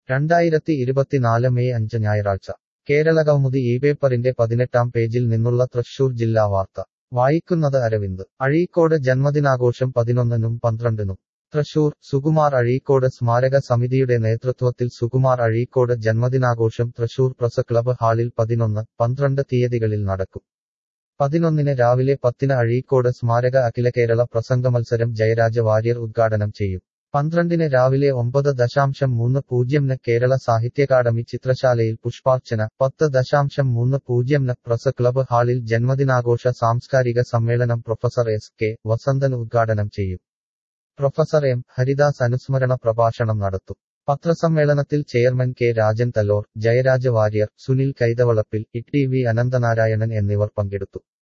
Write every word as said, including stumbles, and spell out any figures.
രണ്ടായിരത്തി ഇരുപത്തിനാല് മെയ് അഞ്ച് ഞായറാഴ്ച കേരളകൗമുദി ഈ പേപ്പറിന്റെ പതിനെട്ടാം പേജിൽ നിന്നുള്ള തൃശൂർ ജില്ലാ വാർത്ത വായിക്കുന്നത് അരവിന്ദ്. അഴീക്കോട് ജന്മദിനാഘോഷം പതിനൊന്നിനും പന്ത്രണ്ടിനും. തൃശൂർ. സുകുമാർ അഴീക്കോട് സ്മാരക സമിതിയുടെ നേതൃത്വത്തിൽ സുകുമാർ അഴീക്കോട് ജന്മദിനാഘോഷം തൃശൂർ പ്രസ് ക്ലബ് ഹാളിൽ പതിനൊന്ന്, പന്ത്രണ്ട് തീയതികളിൽ നടക്കും. പതിനൊന്നിന് രാവിലെ പത്തിന് അഴീക്കോട് സ്മാരക അഖിലകേരള പ്രസംഗമത്സരം ജയരാജ വാര്യർ ഉദ്ഘാടനം ചെയ്യും. പന്ത്രണ്ടിന് രാവിലെ ഒമ്പത് ദശാംശം മൂന്ന് പൂജ്യംന് കേരള സാഹിത്യകാദമി ചിത്രശാലയിൽ പുഷ്പാർച്ചന, പത്ത് ദശാംശം മൂന്ന് പൂജ്യംന് പ്രസ് ക്ലബ് ഹാളിൽ ജന്മദിനാഘോഷ സാംസ്കാരിക സമ്മേളനം പ്രൊഫസർ എസ് കെ വസന്തൻ ഉദ്ഘാടനം ചെയ്യും. പ്രൊഫസർ എം ഹരിദാസ് അനുസ്മരണ പ്രഭാഷണം നടത്തും. പത്രസമ്മേളനത്തിൽ chairman K Rajan Thalore, Jayaraja Warrier, Sunil Kaithavalappil, E T V Ananthanarayanan എന്നിവർ പങ്കെടുത്തു.